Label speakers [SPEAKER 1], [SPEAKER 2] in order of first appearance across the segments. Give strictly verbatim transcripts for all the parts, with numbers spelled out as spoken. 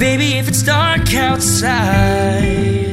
[SPEAKER 1] Baby, if it's dark outside,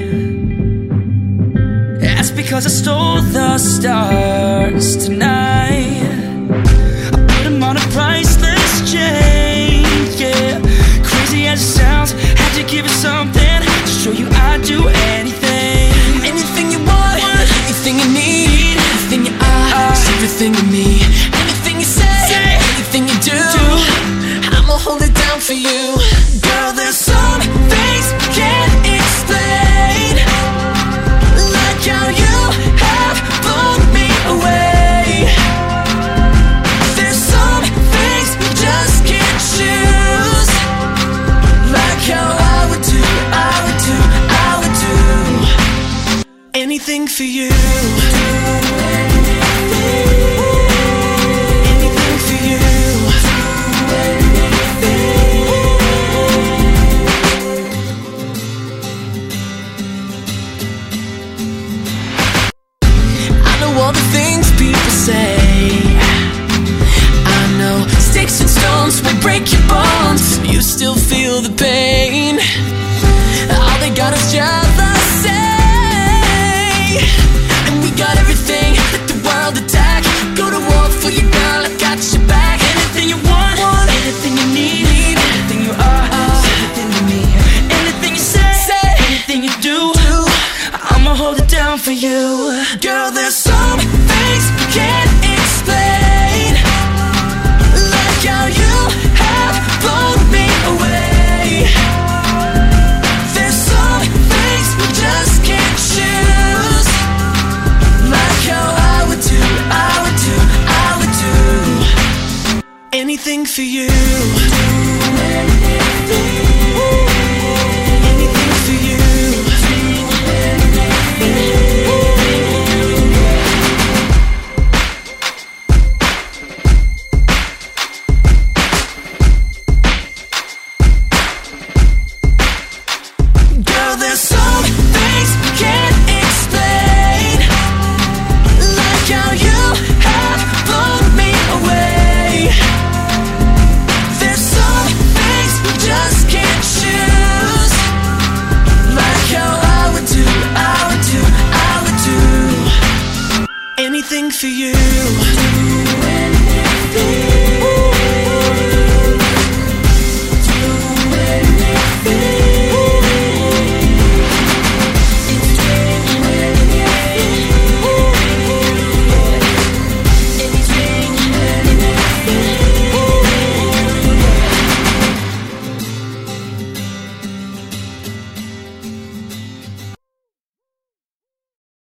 [SPEAKER 1] that's because I stole the stars tonight. I put them on a priceless chain, yeah. Crazy as it sounds, had to give it something to show you I'd do anything.
[SPEAKER 2] Anything you want, anything you need, anything you are, it's everything to me. Anything you say, anything you do, I'ma hold it down for you. Girl, there's some things I can't explain, like how you have blown me away. There's some things we just can't choose, like how I would do, I would do, I would do anything for you. Anything for you. I know all the things people say, I know sticks and stones will break your bones, you still feel the pain. All they got is jealousy, and we got everything, let the world attack. Go to war for you, girl, I got your back.
[SPEAKER 1] Anything you want, want. Anything you need, anything you are, uh, everything to me. Anything you say, say. Anything you do, do, I'ma hold it down for you.
[SPEAKER 2] Girl, there's some things I can't explain, like how you have blown me away. There's some things we just can't choose, like how I would do, I would do, I would do anything for you. Anything